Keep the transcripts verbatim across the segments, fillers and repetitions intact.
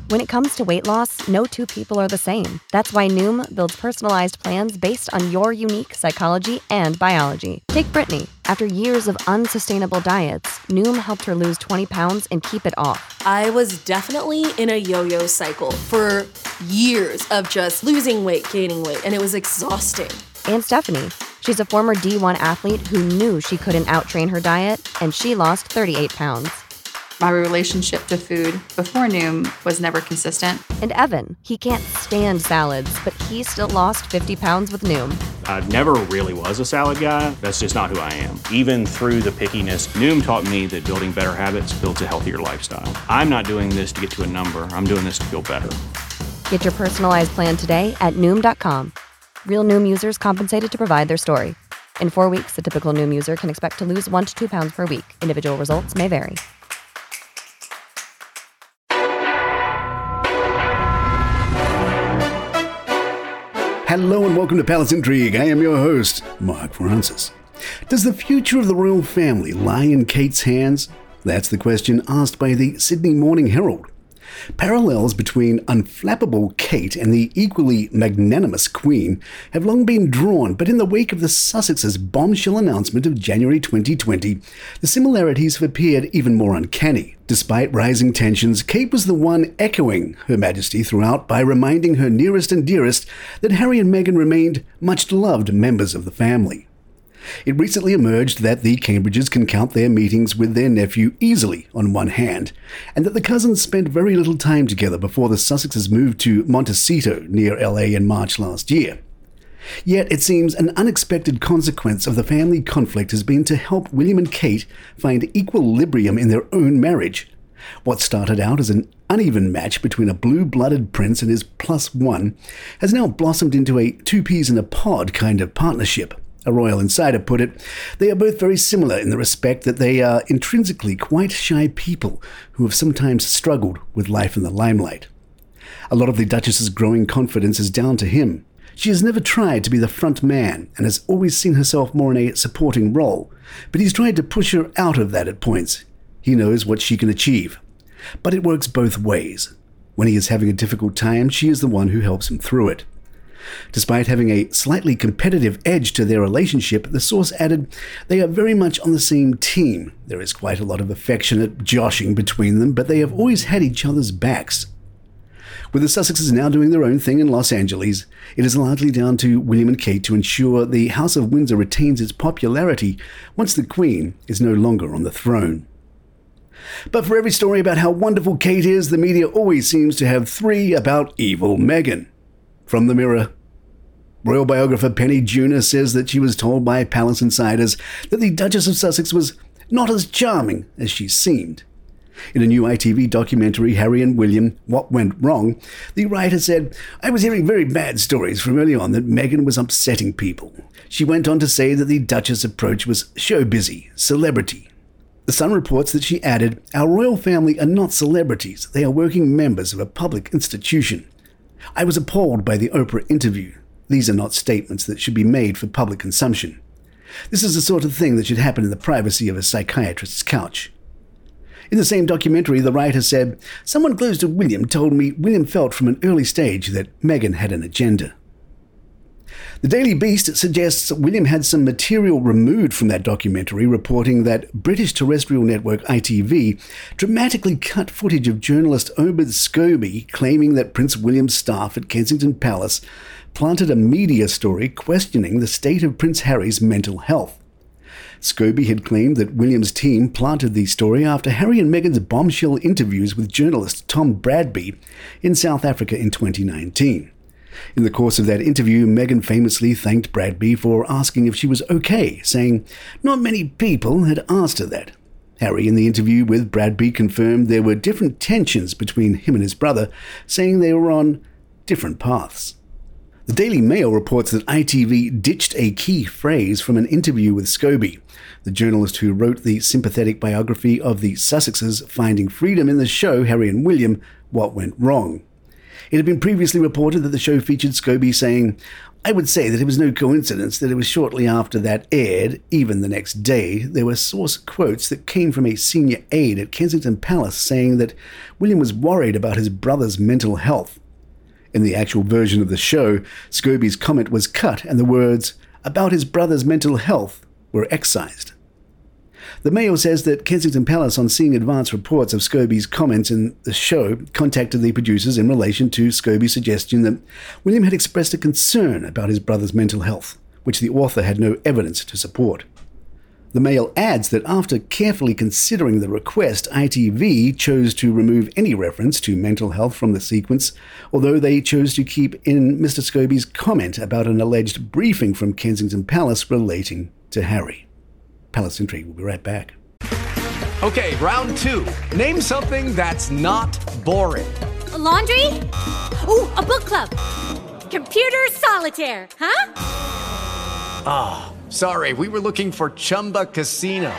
When it comes to weight loss, no two people are the same. That's why Noom builds personalized plans based on your unique psychology and biology. Take Brittany. After years of unsustainable diets, Noom helped her lose twenty pounds and keep it off. I was definitely in a yo-yo cycle for years of just losing weight, gaining weight, and it was exhausting. And Stephanie. She's a former D one athlete who knew she couldn't out-train her diet, and she lost thirty-eight pounds. My relationship to food before Noom was never consistent. And Evan, he can't stand salads, but he still lost fifty pounds with Noom. I never really was a salad guy. That's just not who I am. Even through the pickiness, Noom taught me that building better habits builds a healthier lifestyle. I'm not doing this to get to a number. I'm doing this to feel better. Get your personalized plan today at Noom dot com. Real Noom users compensated to provide their story. In four weeks, the typical Noom user can expect to lose one to two pounds per week. Individual results may vary. Hello and welcome to Palace Intrigue. I am your host, Mark Francis. Does the future of the royal family lie in Kate's hands? That's the question asked by the Sydney Morning Herald. Parallels between unflappable Kate and the equally magnanimous Queen have long been drawn, but in the wake of the Sussexes' bombshell announcement of January twenty twenty, the similarities have appeared even more uncanny. Despite rising tensions, Kate was the one echoing Her Majesty throughout by reminding her nearest and dearest that Harry and Meghan remained much-loved members of the family. It recently emerged that the Cambridges can count their meetings with their nephew easily on one hand, and that the cousins spent very little time together before the Sussexes moved to Montecito near L A in March last year. Yet it seems an unexpected consequence of the family conflict has been to help William and Kate find equilibrium in their own marriage. What started out as an uneven match between a blue-blooded prince and his plus one has now blossomed into a two peas in a pod kind of partnership. A royal insider put it, they are both very similar in the respect that they are intrinsically quite shy people who have sometimes struggled with life in the limelight. A lot of the Duchess's growing confidence is down to him. She has never tried to be the front man and has always seen herself more in a supporting role, but he's tried to push her out of that at points. He knows what she can achieve. But it works both ways. When he is having a difficult time, she is the one who helps him through it. Despite having a slightly competitive edge to their relationship, the source added, they are very much on the same team. There is quite a lot of affectionate joshing between them, but they have always had each other's backs. With the Sussexes now doing their own thing in Los Angeles, it is largely down to William and Kate to ensure the House of Windsor retains its popularity once the Queen is no longer on the throne. But for every story about how wonderful Kate is, the media always seems to have three about evil Meghan. From the Mirror, royal biographer Penny Junor says that she was told by palace insiders that the Duchess of Sussex was not as charming as she seemed. In a new I T V documentary, Harry and William, What Went Wrong, the writer said, I was hearing very bad stories from early on that Meghan was upsetting people. She went on to say that the Duchess' approach was show-busy, celebrity. The Sun reports that she added, our royal family are not celebrities, they are working members of a public institution. I was appalled by the Oprah interview. These are not statements that should be made for public consumption. This is the sort of thing that should happen in the privacy of a psychiatrist's couch. In the same documentary, the writer said, someone close to William told me William felt from an early stage that Meghan had an agenda. The Daily Beast suggests William had some material removed from that documentary, reporting that British terrestrial network I T V dramatically cut footage of journalist Omid Scobie claiming that Prince William's staff at Kensington Palace planted a media story questioning the state of Prince Harry's mental health. Scobie had claimed that William's team planted the story after Harry and Meghan's bombshell interviews with journalist Tom Bradby in South Africa in twenty nineteen. In the course of that interview, Meghan famously thanked Bradby for asking if she was okay, saying not many people had asked her that. Harry, in the interview with Bradby, confirmed there were different tensions between him and his brother, saying they were on different paths. The Daily Mail reports that I T V ditched a key phrase from an interview with Scobie, the journalist who wrote the sympathetic biography of the Sussexes finding freedom in the show Harry and William, What Went Wrong. It had been previously reported that the show featured Scobie saying, I would say that it was no coincidence that it was shortly after that aired, even the next day, there were source quotes that came from a senior aide at Kensington Palace saying that William was worried about his brother's mental health. In the actual version of the show, Scobie's comment was cut and the words, "about his brother's mental health," were excised. The Mail says that Kensington Palace, on seeing advance reports of Scobie's comments in the show, contacted the producers in relation to Scobie's suggestion that William had expressed a concern about his brother's mental health, which the author had no evidence to support. The Mail adds that after carefully considering the request, I T V chose to remove any reference to mental health from the sequence, although they chose to keep in Mister Scobie's comment about an alleged briefing from Kensington Palace relating to Harry. Palace Intrigue will be right back. Okay, round two. Name something that's not boring. A laundry? Ooh, a book club. Computer solitaire, huh? Ah, oh, sorry, we were looking for Chumba Casino.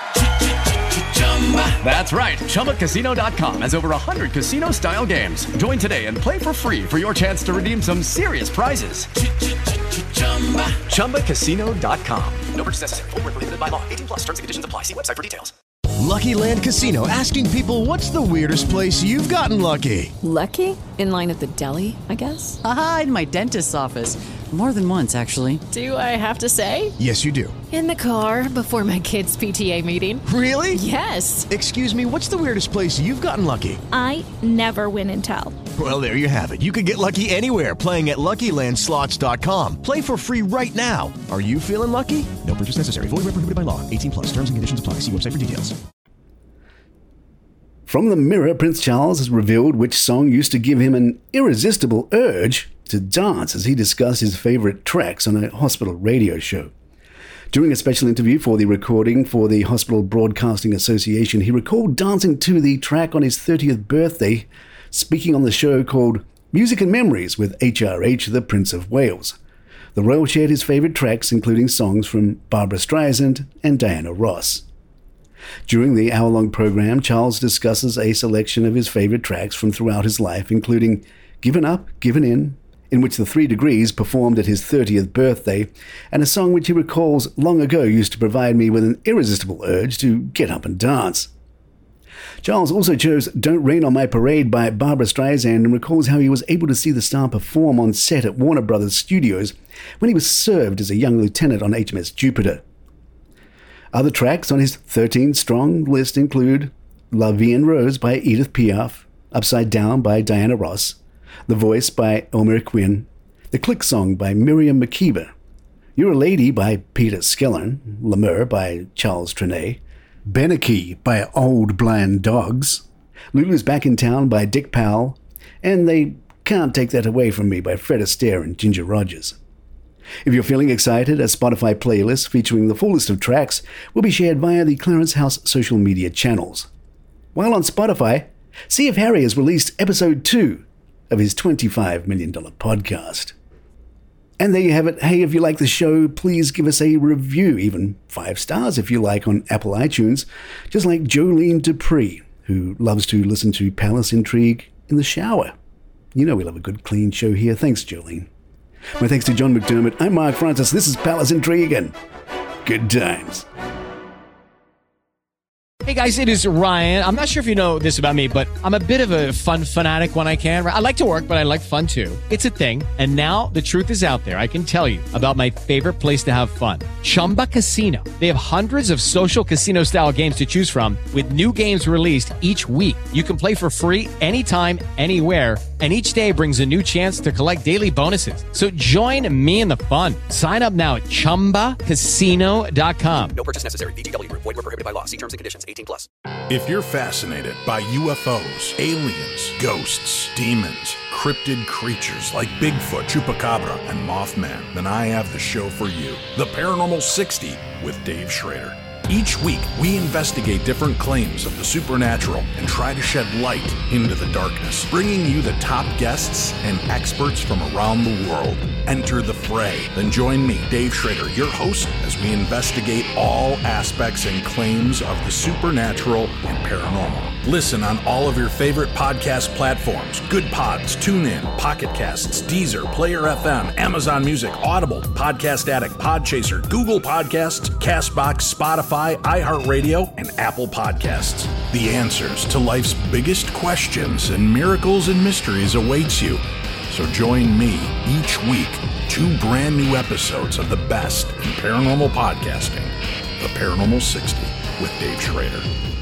That's right, Chumba Casino dot com has over one hundred casino-style games. Join today and play for free for your chance to redeem some serious prizes. Chumba Casino dot com. No purchase necessary. Void where prohibited by law. eighteen plus. Terms and conditions apply. See website for details. Lucky Land Casino, asking people, what's the weirdest place you've gotten lucky? Lucky? In line at the deli, I guess? Aha, in my dentist's office. More than once, actually. Do I have to say? Yes, you do. In the car before my kids' P T A meeting. Really? Yes. Excuse me, what's the weirdest place you've gotten lucky? I never win and tell. Well, there you have it. You can get lucky anywhere, playing at Lucky Land Slots dot com. Play for free right now. Are you feeling lucky? No purchase necessary. Void where prohibited by law. eighteen plus. Terms and conditions apply. See website for details. From the Mirror, Prince Charles has revealed which song used to give him an irresistible urge to dance as he discussed his favourite tracks on a hospital radio show. During a special interview for the recording for the Hospital Broadcasting Association, he recalled dancing to the track on his thirtieth birthday, speaking on the show called Music and Memories with H R H, the Prince of Wales. The royal shared his favourite tracks, including songs from Barbra Streisand and Diana Ross. During the hour-long program, Charles discusses a selection of his favourite tracks from throughout his life, including Given Up, Given In, in which the Three Degrees performed at his thirtieth birthday, and a song which he recalls long ago used to provide me with an irresistible urge to get up and dance. Charles also chose Don't Rain on My Parade by Barbra Streisand and recalls how he was able to see the star perform on set at Warner Brothers Studios when he was served as a young lieutenant on H M S Jupiter. Other tracks on his thirteen-strong list include La Vie en Rose by Edith Piaf, Upside Down by Diana Ross, The Voice by Elmer Quinn, The Click Song by Miriam Makeba, You're a Lady by Peter Skellern, L'Amour by Charles Trenet, Benaki by Old Blind Dogs, Lulu's Back in Town by Dick Powell, and They Can't Take That Away From Me by Fred Astaire and Ginger Rogers. If you're feeling excited, a Spotify playlist featuring the full list of tracks will be shared via the Clarence House social media channels. While on Spotify, see if Harry has released episode two of his twenty-five million dollars podcast. And there you have it. Hey, if you like the show, please give us a review, even five stars if you like, on Apple iTunes, just like Jolene Dupree, who loves to listen to Palace Intrigue in the shower. You know we love a good, clean show here. Thanks, Jolene. My thanks to John McDermott. I'm Mark Francis. This is Palace Intrigue and good times. Hey guys, it is Ryan. I'm not sure if you know this about me, but I'm a bit of a fun fanatic when I can. I like to work, but I like fun too. It's a thing. And now the truth is out there. I can tell you about my favorite place to have fun. Chumba Casino. They have hundreds of social casino style games to choose from with new games released each week. You can play for free anytime, anywhere. And each day brings a new chance to collect daily bonuses. So join me in the fun. Sign up now at chumba casino dot com. No purchase necessary. V G W. Void where prohibited by law. See terms and conditions. eighteen plus. If you're fascinated by U F Os, aliens, ghosts, demons, cryptid creatures like Bigfoot, Chupacabra, and Mothman, then I have the show for you. The Paranormal sixty with Dave Schrader. Each week, we investigate different claims of the supernatural and try to shed light into the darkness, bringing you the top guests and experts from around the world. Enter the fray. Then join me, Dave Schrader, your host, as we investigate all aspects and claims of the supernatural and paranormal. Listen on all of your favorite podcast platforms: Good Pods, TuneIn, Pocket Casts, Deezer, Player F M, Amazon Music, Audible, Podcast Addict, Podchaser, Google Podcasts, CastBox, Spotify, iHeartRadio, and Apple Podcasts. The answers to life's biggest questions and miracles and mysteries awaits you. So join me each week, two brand new episodes of the best in paranormal podcasting, The Paranormal sixty with Dave Schrader.